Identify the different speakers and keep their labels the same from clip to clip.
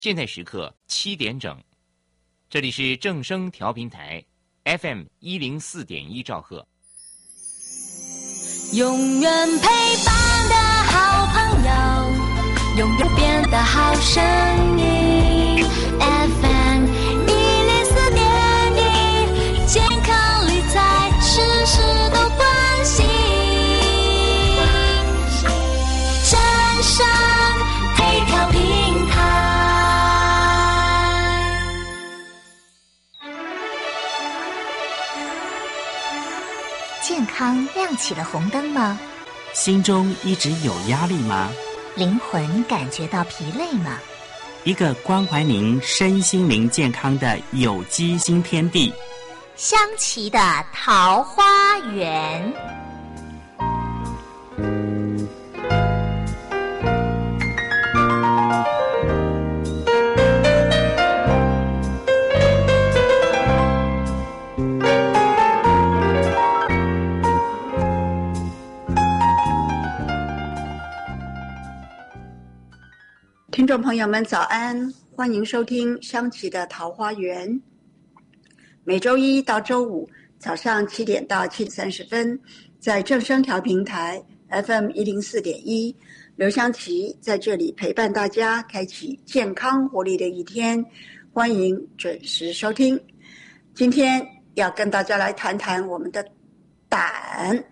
Speaker 1: 现在时刻7点整，这里是正声调频台 FM104.1兆赫，
Speaker 2: 永远陪伴的好朋友，永远变的好声音 FM104.1，健康理财事事都关心，正声陪调平台。
Speaker 3: 健康亮起了红灯吗？
Speaker 4: 心中一直有压力吗？
Speaker 3: 灵魂感觉到疲累吗？
Speaker 4: 一个关怀您身心灵健康的有机新天地，
Speaker 3: 香琪的桃花源。
Speaker 5: 听众朋友们早安，欢迎收听香琪的桃花源。每周一到周五早上7点到7点30分，在正声调频台 FM104.1，刘香琪在这里陪伴大家，开启健康活力的一天，欢迎准时收听。今天要跟大家来谈谈我们的胆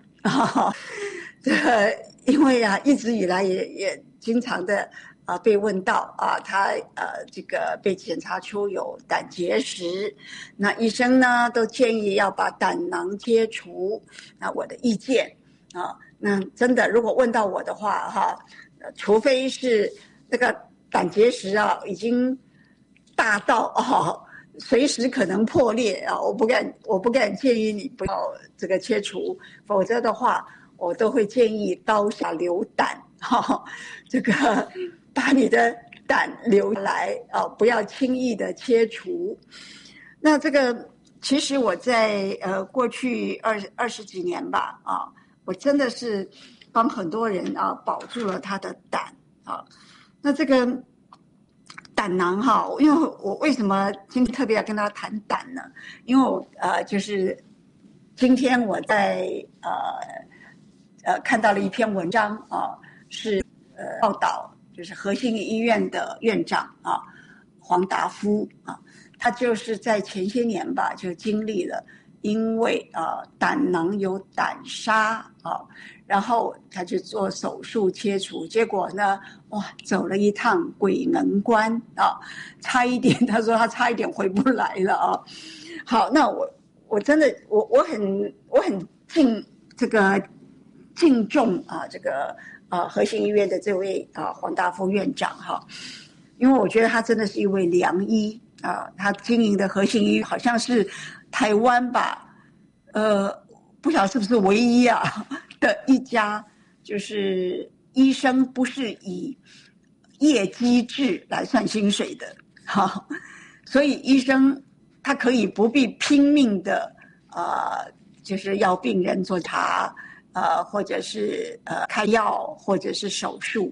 Speaker 5: 因为一直以来也经常的被问到他这个被检查出有胆结石，那医生呢都建议要把胆囊切除。那我的意见那真的如果问到我的话除非是这个胆结石已经大到随时可能破裂我不敢建议你不要这个切除，否则的话我都会建议刀下留胆这个把你的胆留来不要轻易的切除。那这个其实我在过去20几年吧我真的是帮很多人保住了他的胆那这个胆囊因为我为什么今天特别要跟大家谈胆呢？因为我就是今天我在看到了一篇文章是报道。就是和信医院的院长黄达夫他就是在前些年吧就经历了因为胆囊有胆沙然后他去做手术切除，结果呢走了一趟鬼门关差一点，他说他差一点回不来了好，那我真的我很敬重这个和信医院的这位黄达夫院长因为我觉得他真的是一位良医他经营的和信医院好像是台湾吧不晓得是不是唯一的一家就是医生不是以业绩制来算薪水的所以医生他可以不必拼命的就是要病人做查或者是开药，或者是手术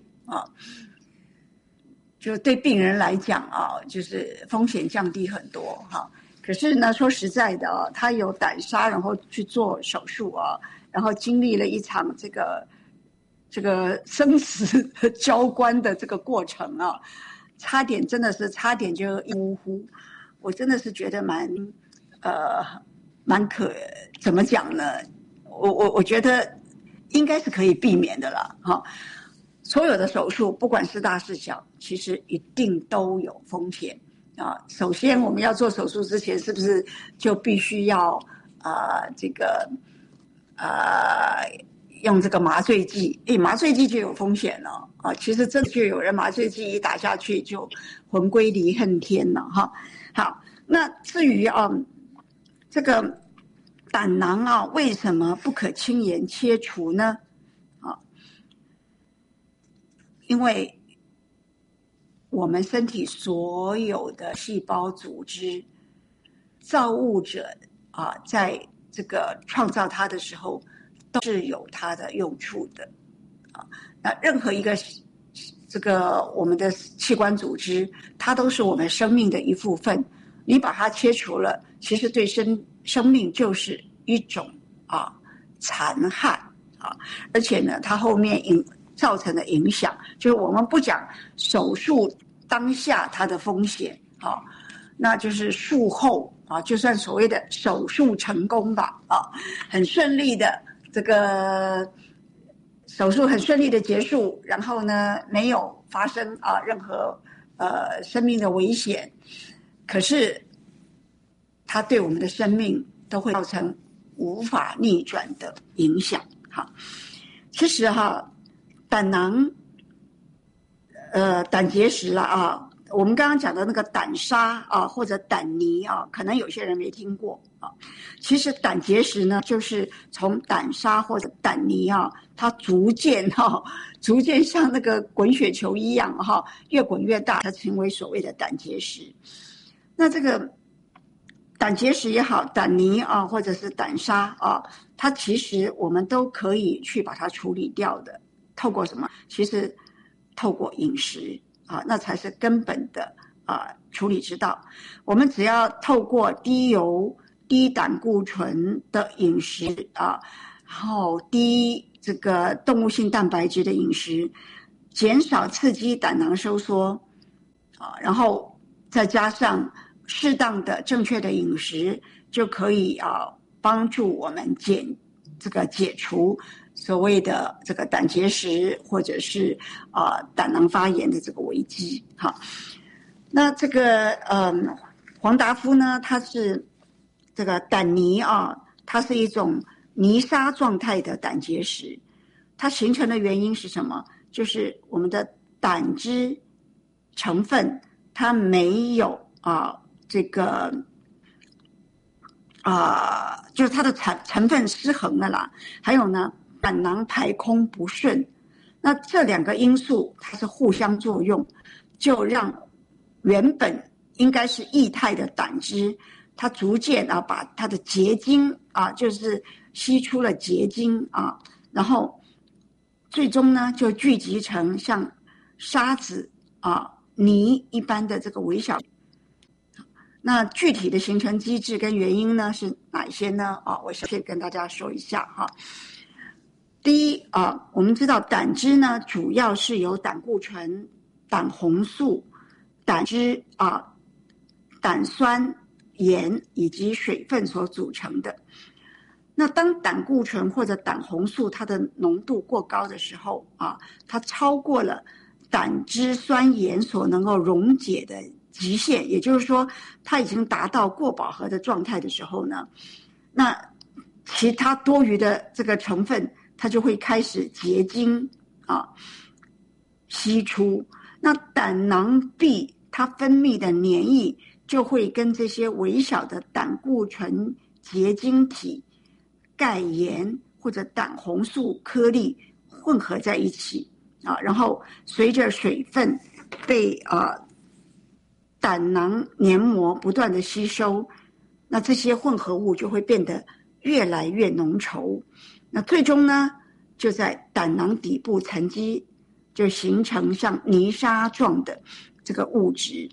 Speaker 5: 就对病人来讲就是风险降低很多可是呢，说实在的他有胆沙，然后去做手术然后经历了一场这个生死交关的这个过程差点就一呼呼，我真的是觉得蛮怎么讲呢？我觉得应该是可以避免的了所有的手术不管是大是小，其实一定都有风险首先我们要做手术之前是不是就必须要用这个麻醉剂麻醉剂就有风险了其实真的就有人麻醉剂一打下去就魂归离恨天了好，那至于这个胆囊为什么不可轻言切除呢因为我们身体所有的细胞组织造物者在这个创造它的时候都是有它的用处的那任何一个这个我们的器官组织，它都是我们生命的一部分。你把它切除了，其实对生命就是一种残害而且呢，它后面造成的影响，就是我们不讲手术当下它的风险那就是术后就算所谓的手术成功吧很顺利的这个手术很顺利的结束，然后呢没有发生任何生命的危险，可是它对我们的生命都会造成无法逆转的影响其实胆囊胆结石了我们刚刚讲的那个胆沙或者胆泥可能有些人没听过其实胆结石呢，就是从胆沙或者胆泥它逐渐像那个滚雪球一样越滚越大，它成为所谓的胆结石。那这个胆结石也好，胆泥或者是胆沙它其实我们都可以去把它处理掉的。透过什么？其实透过饮食那才是根本的处理之道。我们只要透过低油、低胆固醇的饮食然后低这个动物性蛋白质的饮食，减少刺激胆囊收缩然后再加上适当的正确的饮食，就可以帮助我们解除所谓的这个胆结石或者是胆囊发炎的这个危机那这个黄达夫呢，它是这个胆泥它是一种泥沙状态的胆结石。它形成的原因是什么？就是我们的胆汁成分它没有这个就是它的成分失衡了啦。还有呢，胆囊排空不顺，那这两个因素它是互相作用，就让原本应该是液态的胆汁，它逐渐把它的结晶就是吸出了结晶然后最终呢就聚集成像沙子泥一般的这个微小。那具体的形成机制跟原因呢是哪一些呢我先跟大家说一下第一我们知道胆汁呢主要是由胆固醇、胆红素、胆汁胆酸、盐以及水分所组成的。那当胆固醇或者胆红素它的浓度过高的时候它超过了胆汁酸盐所能够溶解的极限，也就是说它已经达到过饱和的状态的时候呢，那其他多余的这个成分它就会开始结晶析出。那胆囊壁它分泌的粘液就会跟这些微小的胆固醇结晶体、钙盐或者胆红素颗粒混合在一起然后随着水分被胆囊黏膜不断的吸收，那这些混合物就会变得越来越浓稠，那最终呢就在胆囊底部沉积，就形成像泥沙状的这个物质。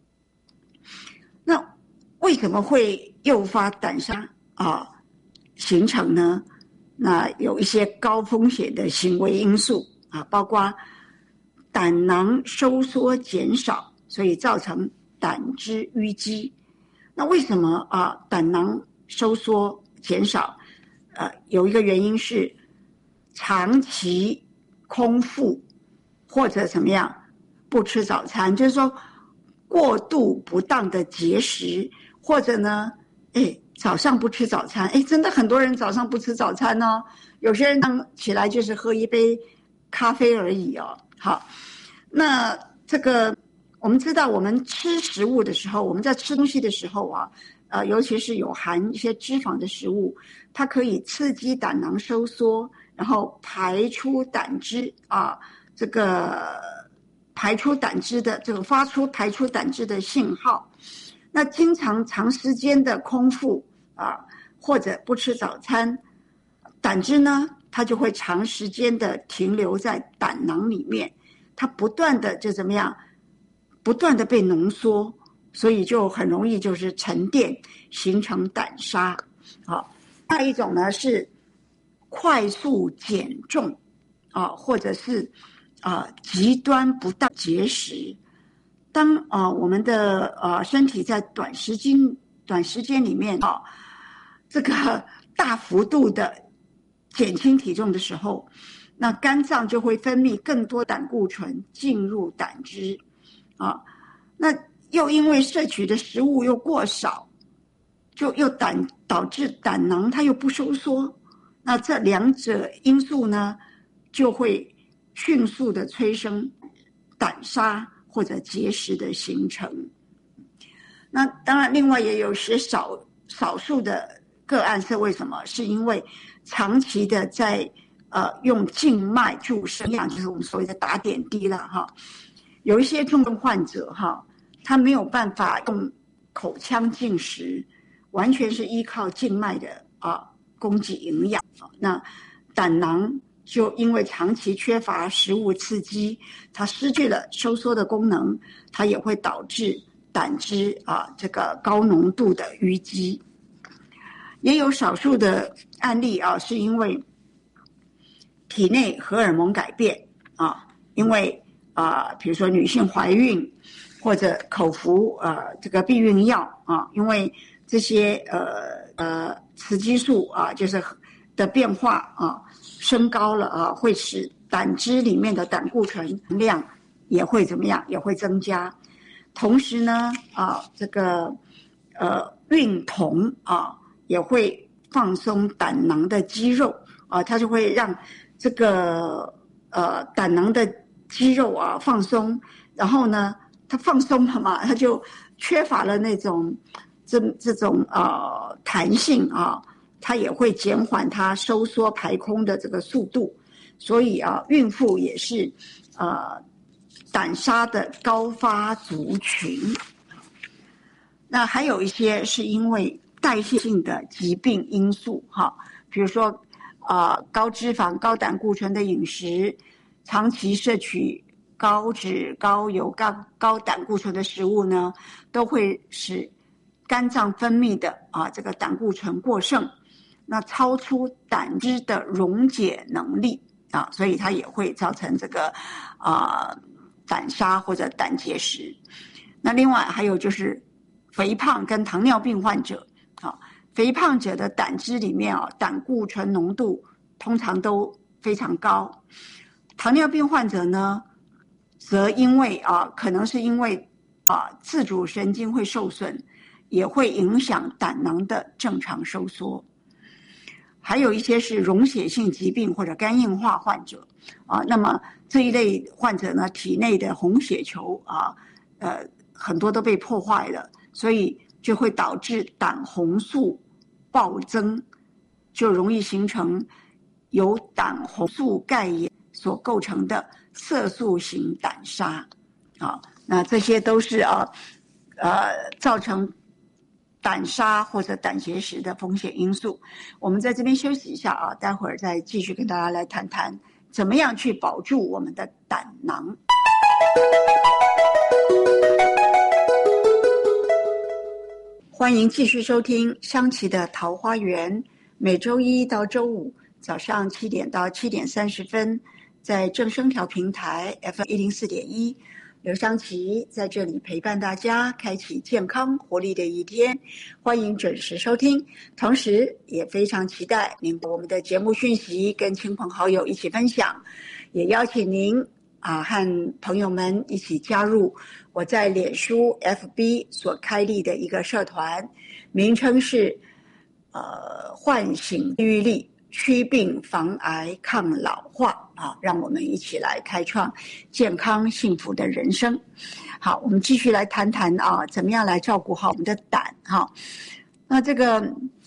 Speaker 5: 那为什么会诱发胆沙形成呢？那有一些高风险的行为因素包括胆囊收缩减少，所以造成胆汁淤积。那为什么胆囊收缩减少？有一个原因是长期空腹或者怎么样不吃早餐，就是说过度不当的节食，或者呢早上不吃早餐。真的很多人早上不吃早餐有些人起来就是喝一杯咖啡而已好，那这个我们知道，我们吃食物的时候，我们在吃东西的时候尤其是有含一些脂肪的食物，它可以刺激胆囊收缩，然后排出胆汁这个排出胆汁的这个发出排出胆汁的信号。那经常长时间的空腹或者不吃早餐，胆汁呢它就会长时间的停留在胆囊里面， 它不断的就怎么样，不断的被浓缩，所以就很容易就是沉淀形成胆沙。好，另一种呢是快速减重或者是极端不当节食。当我们的身体在短时间里面这个大幅度的减轻体重的时候，那肝脏就会分泌更多胆固醇进入胆汁那又因为摄取的食物又过少，就又导致胆囊它又不收缩，那这两者因素呢，就会迅速的催生胆沙或者结石的形成。那当然，另外也有些少数的个案是为什么？是因为长期的在用静脉注射，就是我们所谓的打点滴了有一些重症患者他没有办法用口腔进食，完全是依靠静脉的供给营养。那胆囊就因为长期缺乏食物刺激，它失去了收缩的功能，它也会导致胆汁这个高浓度的淤积。也有少数的案例是因为体内荷尔蒙改变因为比如说女性怀孕或者口服这个避孕药因为这些雌激素就是的变化升高了会使胆汁里面的胆固醇量也会怎么样？也会增加。同时呢这个孕酮也会放松胆囊的肌肉它就会让这个胆囊的肌肉放松，然后呢它放松了嘛，它就缺乏了那种这种弹性它也会减缓它收缩排空的这个速度，所以孕妇也是胆沙的高发族群。那还有一些是因为代谢性的疾病因素比如说高脂肪高胆固醇的饮食，长期摄取高脂高油高胆固醇的食物呢，都会使肝脏分泌的这个胆固醇过剩，那超出胆汁的溶解能力所以它也会造成这个胆沙或者胆结石。那另外还有就是肥胖跟糖尿病患者肥胖者的胆汁里面胆固醇浓度通常都非常高。糖尿病患者呢，则因为可能是因为自主神经会受损，也会影响胆囊的正常收缩。还有一些是溶血性疾病或者肝硬化患者那么这一类患者呢，体内的红血球很多都被破坏了，所以就会导致胆红素暴增，就容易形成由胆红素钙盐所构成的色素型胆沙那这些都是造成胆沙或者胆结石的风险因素。我们在这边休息一下待会儿再继续跟大家来谈谈怎么样去保住我们的胆囊。欢迎继续收听香琪的桃花源，每周一到周五早上7点到7点30分，在正声调频台 FM104.1，刘香琪在这里陪伴大家，开启健康活力的一天。欢迎准时收听，同时也非常期待您把我们的节目讯息跟亲朋好友一起分享，也邀请您和朋友们一起加入我在脸书 FB 所开立的一个社团，名称是唤醒治愈力，祛病防癌抗老化让我们一起来开创健康幸福的人生。好，我们继续来谈谈怎么样来照顾好我们的胆那这个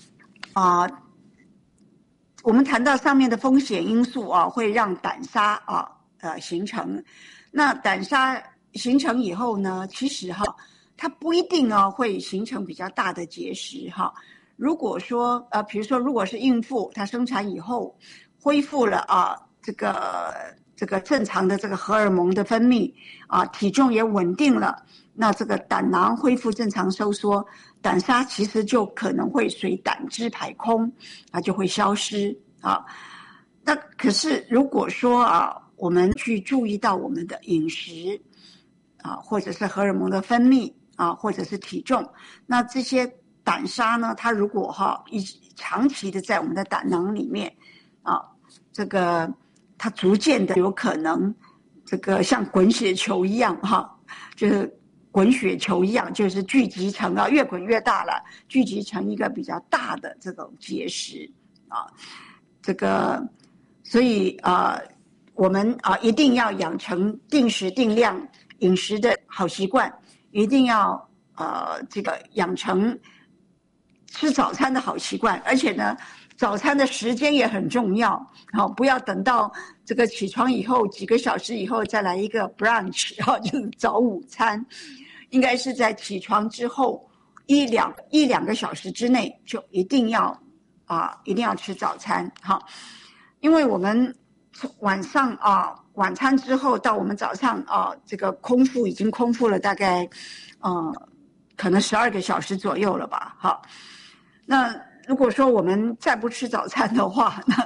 Speaker 5: 我们谈到上面的风险因素会让胆沙形成。那胆沙形成以后呢，其实它不一定会形成比较大的结石如果说比如说如果是孕妇她生产以后恢复了这这个正常的这个荷尔蒙的分泌啊，体重也稳定了，那这个胆囊恢复正常收缩，胆砂其实就可能会随胆汁排空啊，就会消失啊。那可是如果说啊，我们去注意到我们的饮食啊，或者是荷尔蒙的分泌啊，或者是体重，那这些胆砂呢，它如果长期的在我们的胆囊里面啊，这个它逐渐的有可能这个像滚雪球一样就是滚雪球一样，就是聚集成越滚越大了，聚集成一个比较大的这种结石啊。这个所以我们一定要养成定时定量饮食的好习惯，一定要这个养成吃早餐的好习惯，而且呢，早餐的时间也很重要，不要等到这个起床以后几个小时以后再来一个 brunch 就是早午餐，应该是在起床之后一两个小时之内就一定要吃早餐因为我们晚上晚餐之后到我们早上这个已经空腹了大概可能12个小时左右了吧那如果说我们再不吃早餐的话，那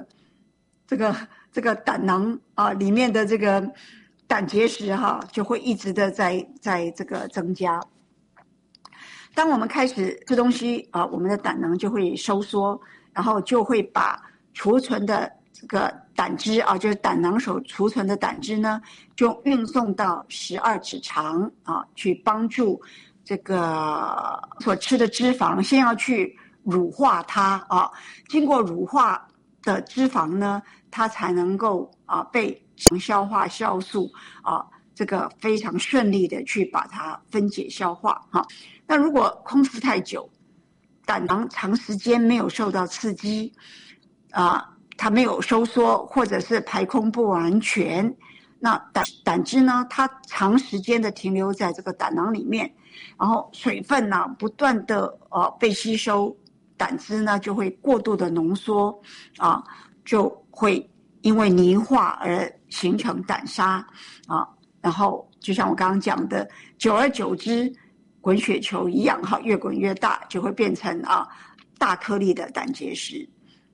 Speaker 5: 这个胆囊里面的这个胆结石就会一直的在这个增加。当我们开始吃东西我们的胆囊就会收缩，然后就会把储存的这个胆汁就是胆囊所储存的胆汁呢，就运送到12指肠去帮助这个所吃的脂肪先要去乳化它经过乳化的脂肪呢，它才能够被消化酵素这个非常顺利的去把它分解消化那如果空腹太久，胆囊长时间没有受到刺激它没有收缩或者是排空不完全，那胆汁呢，它长时间的停留在这个胆囊里面，然后水分呢不断的被吸收，胆汁呢就会过度的浓缩就会因为凝化而形成胆砂然后就像我刚刚讲的，久而久之滚雪球一样越滚越大，就会变成大颗粒的胆结石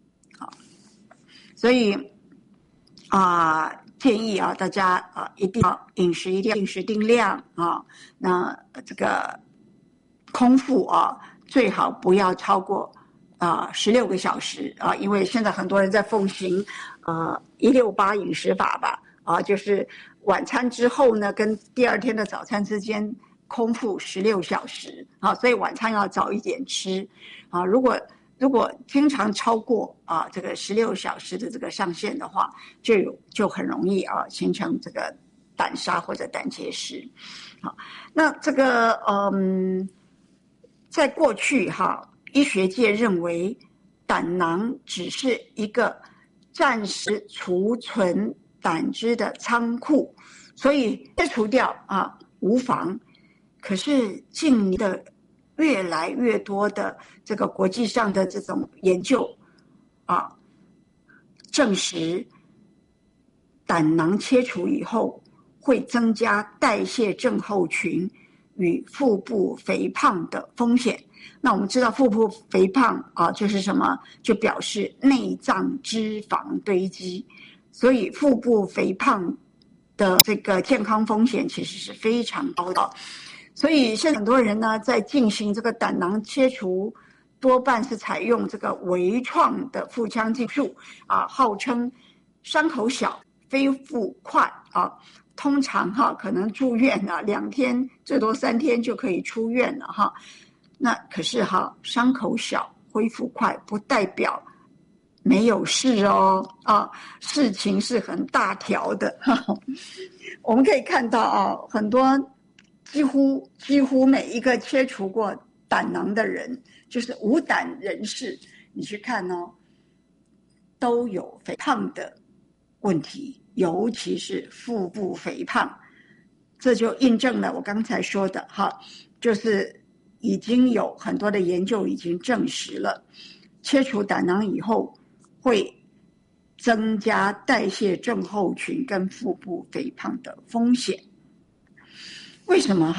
Speaker 5: 所以建议大家一定要饮食一定要定时定量那这个空腹最好不要超过16个小时因为现在很多人在奉行168饮食法吧就是晚餐之后呢跟第二天的早餐之间空腹16小时所以晚餐要早一点吃如果经常超过这个16小时的这个上限的话，就很容易形成这个胆砂或者胆结石那这个在过去医学界认为胆囊只是一个暂时储存胆汁的仓库，所以切除掉无妨。可是近年的越来越多的这个国际上的这种研究证实胆囊切除以后会增加代谢症候群与腹部肥胖的风险。那我们知道腹部肥胖就是什么？就表示内脏脂肪堆积，所以腹部肥胖的这个健康风险其实是非常高的。所以现在很多人呢在进行这个胆囊切除，多半是采用这个微创的腹腔技术号称伤口小恢复快通常可能住院2天最多3天就可以出院了那可是伤口小恢复快不代表没有事事情是很大条的我们可以看到很多几乎每一个切除过胆囊的人，就是无胆人士，你去看都有肥胖的问题，尤其是腹部肥胖，这就印证了我刚才说的就是已经有很多的研究已经证实了，切除胆囊以后会增加代谢症候群跟腹部肥胖的风险。为什么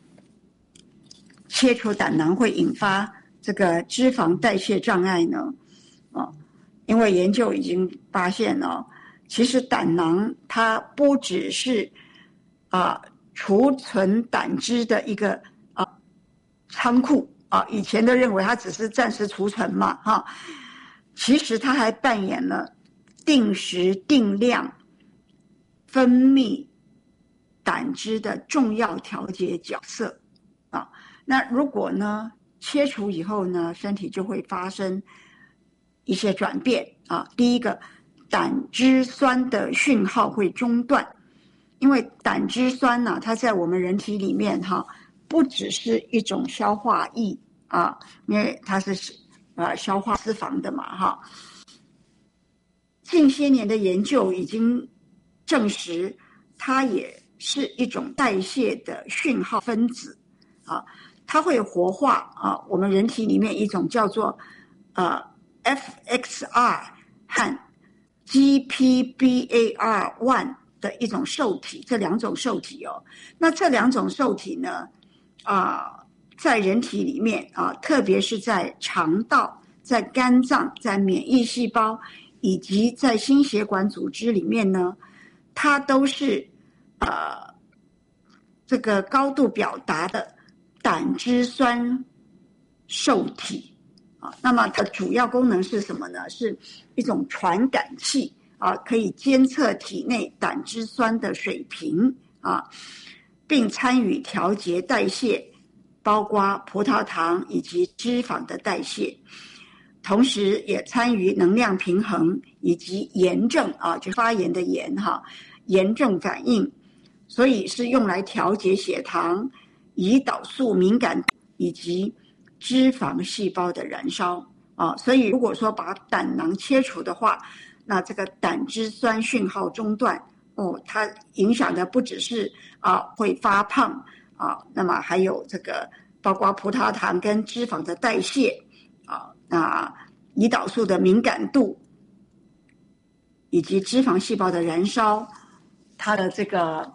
Speaker 5: 切除胆囊会引发这个脂肪代谢障碍呢？因为研究已经发现其实胆囊它不只是储存胆汁的一个仓库以前都认为它只是暂时储存嘛其实它还扮演了定时定量分泌胆汁的重要调节角色那如果呢切除以后呢，身体就会发生一些转变第一个，胆汁酸的讯号会中断，因为胆汁酸呢它在我们人体里面不只是一种消化液因为它是消化脂肪的嘛近些年的研究已经证实，它也是一种代谢的讯号分子它会活化我们人体里面一种叫做FXR 和 GPBAR1 的一种受体，这两种受体那这两种受体呢在人体里面特别是在肠道、在肝脏、在免疫细胞以及在心血管组织里面呢，它都是这个高度表达的胆汁酸受体那么它主要功能是什么呢？是一种传感器可以监测体内胆汁酸的水平并参与调节代谢，包括葡萄糖以及脂肪的代谢，同时也参与能量平衡以及炎症就发炎的炎炎症反应，所以是用来调节血糖、胰岛素敏感以及脂肪细胞的燃烧所以如果说把胆囊切除的话，那这个胆汁酸讯号中断它影响的不只是会发胖那么还有这个包括葡萄糖跟脂肪的代谢那胰岛素的敏感度以及脂肪细胞的燃烧，它的这个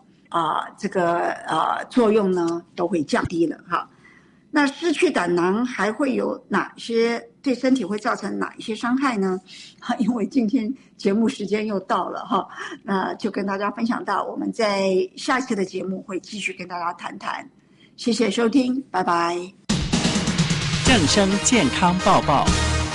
Speaker 5: 作用呢都会降低了那失去胆囊还会有哪些对身体会造成哪一些伤害呢？因为今天节目时间又到了那就跟大家分享到，我们在下一次的节目会继续跟大家谈谈。谢谢收听，拜拜。
Speaker 4: 正声健康报报。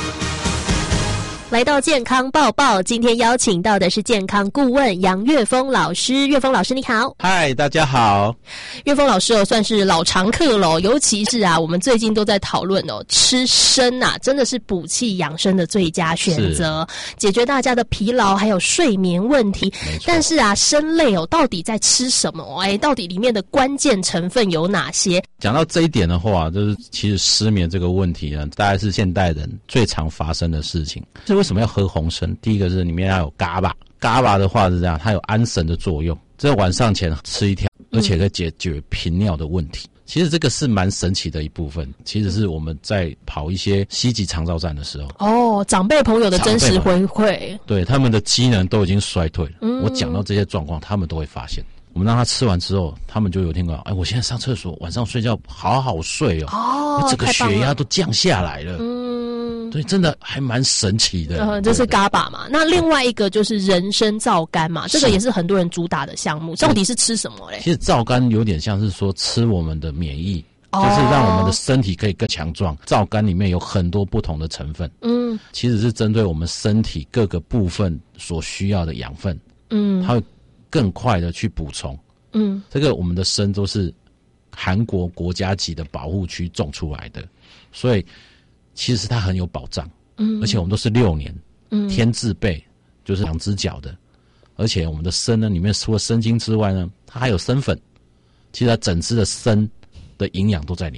Speaker 6: 来到健康报报，今天邀请到的是健康顾问杨岳峰老师。岳峰老师你好。
Speaker 7: 嗨，大家好。
Speaker 6: 岳峰老师算是老常客了尤其是我们最近都在讨论吃参真的是补气养生的最佳选择，解决大家的疲劳还有睡眠问题。但是参类到底在吃什么？到底里面的关键成分有哪些？
Speaker 7: 讲到这一点的话，就是其实失眠这个问题呢，大概是现代人最常发生的事情。为什么要喝红参？第一个是里面要有GABA的话是这样，它有安神的作用，在晚上前吃一条，而且可以解决频尿的问题。其实这个是蛮神奇的一部分，其实是我们在跑一些西级长照站的时候
Speaker 6: 长辈朋友的真实回馈，
Speaker 7: 对他们的机能都已经衰退了我讲到这些状况他们都会发现。我们让他吃完之后，他们就有听到我现在上厕所晚上睡觉好好睡我整个血压都降下来了对，真的还蛮神奇的
Speaker 6: 这是GABA嘛。那另外一个就是人参皂苷嘛，这个也是很多人主打的项目。到底是吃什么嘞？
Speaker 7: 其实皂苷有点像是说吃我们的免疫就是让我们的身体可以更强壮。皂苷里面有很多不同的成分其实是针对我们身体各个部分所需要的养分它会更快的去补充这个我们的参都是韩国国家级的保护区种出来的，所以其实它很有保障而且我们都是6年天字辈，就是2只脚的。而且我们的参呢，里面除了参精之外呢，它还有参粉，其实它整只的参的营养都在里面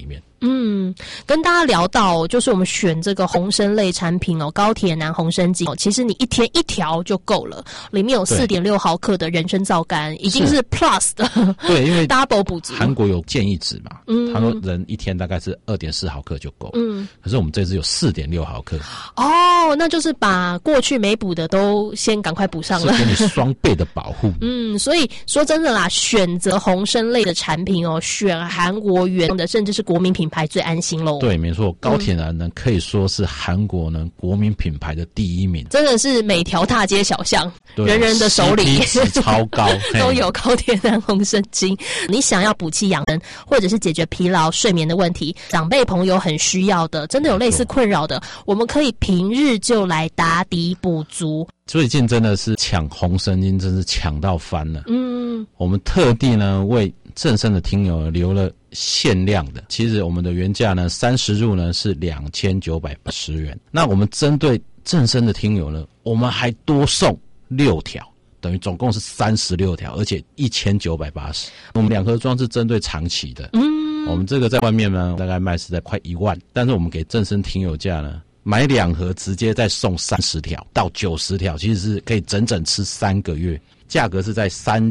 Speaker 6: 跟大家聊到就是我们选这个红参类产品哦，高铁南红参精哦，其实你一天一条就够了，里面有 4.6 毫克的人参皂苷，已经是 plus 的，
Speaker 7: 对，因为
Speaker 6: double 补足。韩
Speaker 7: 国有建议值嘛，他说人一天大概是 2.4 毫克就够，可是我们这次有 4.6 毫克。
Speaker 6: 哦，那就是把过去没补的都先赶快补上了，
Speaker 7: 是给你双倍的保护。
Speaker 6: 所以说真的啦，选择红参类的产品哦，选韩国原的，甚至是国民品牌最安心咯。
Speaker 7: 对，没错，高铁南呢可以说是韩国呢国民品牌的第一名，
Speaker 6: 真的是每条大街小巷，人人的手里
Speaker 7: 超高
Speaker 6: 都有高铁南红参精。你想要补气养生，或者是解决疲劳、睡眠的问题，长辈朋友很需要的，真的有类似困扰的，我们可以平日就来打底补足。
Speaker 7: 最近真的是抢红参精，真是抢到翻了。我们特地呢为正声的听友留了限量的，其实我们的原价呢30入呢是2980元，那我们针对正声的听友呢，我们还多送6条，等于总共是36条，而且1980。我们2盒装是针对长期的，我们这个在外面呢大概卖是在快1万，但是我们给正声听友价呢，买2盒直接再送30条到90条，其实是可以整整吃3个月，价格是在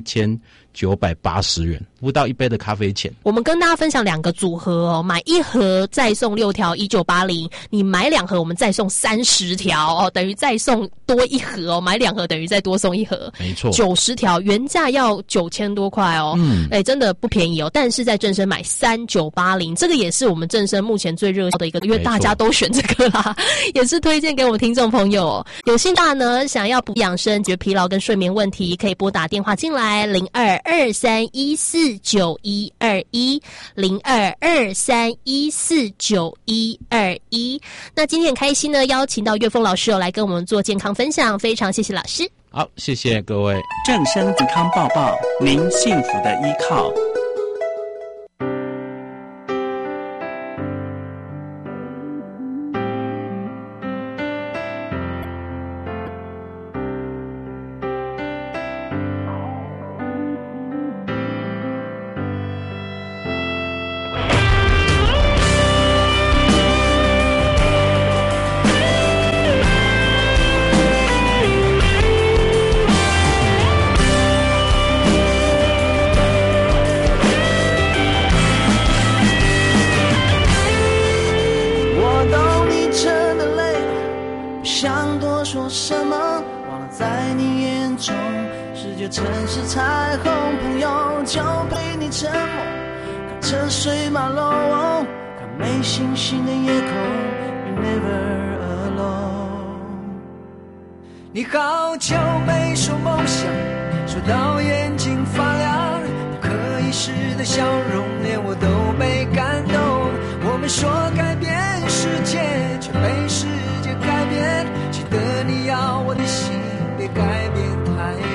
Speaker 7: 3980元，不到一杯的咖啡钱。
Speaker 6: 我们跟大家分享2个组合哦，买1盒再送6条1980，你买2盒我们再送30条哦，等于再送多1盒哦，买2盒等于再多送1盒，
Speaker 7: 没错
Speaker 6: ，90条，原价要9000多块哦，真的不便宜哦。但是在正声买3980，这个也是我们正声目前最热销的一个，因为大家都选这个啦，也是推荐给我们听众朋友哦。有兴趣的话呢，想要补养生、解决疲劳跟睡眠问题，可以拨打电话进来02231491210223149121。那今天很开心呢，邀请到岳峰老师来跟我们做健康分享，非常谢谢老师。
Speaker 7: 好，谢谢各位。
Speaker 4: 正声健康报报，您幸福的依靠。
Speaker 8: 城市彩虹，朋友就陪你沉默，看车水马龙，看没星星的夜空 ，You never alone。你好久没说梦想，说到眼睛发亮，不可一世的笑容，连我都被感动。我们说改变世界，却被世界改变。记得你要我的心，别改变太多。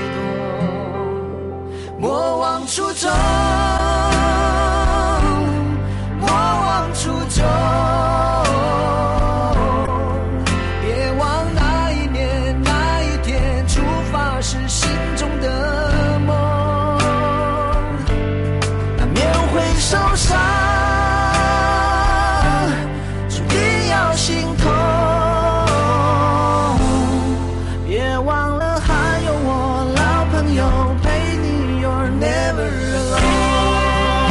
Speaker 8: 莫忘初衷，莫忘初衷，别忘那一年那一天出发时心中的梦，难免会受伤，注定要心痛，别忘了还有我老朋友陪你Never alone。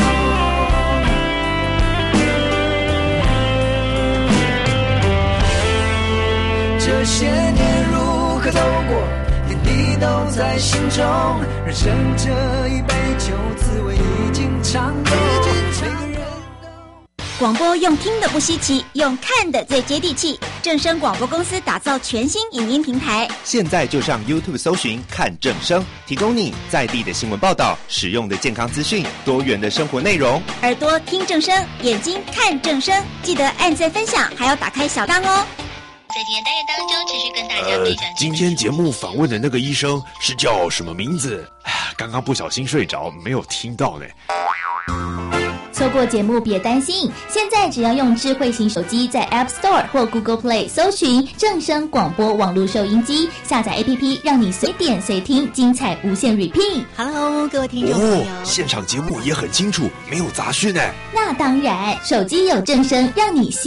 Speaker 8: 这些年如何走过，点滴都在心中。人生这一杯酒，滋味已经尝够。
Speaker 9: 广播用听的不稀奇，用看的最接地气。正声广播公司打造全新影音平台，
Speaker 10: 现在就上 YouTube 搜寻看正声，提供你在地的新闻报道、实用的健康资讯、多元的生活内容。
Speaker 9: 耳朵听正声，眼睛看正声，记得按赞分享，还要打开小杠哦。
Speaker 11: 在今天单元当中，持续跟大家分享。
Speaker 12: 今天节目访问的那个医生是叫什么名字？刚刚不小心睡着，没有听到呢。
Speaker 6: 从
Speaker 9: 错过节目别担心，现在只要用智慧型手机在 App Store 或 Google Play 搜寻正声广播网络收音机，下载 APP 让你随点随听，精彩无限 repeat。Hello， 各位听众朋友，
Speaker 12: 现场节目也很清楚，没有杂讯哎。
Speaker 9: 那当然，手机有正声，让你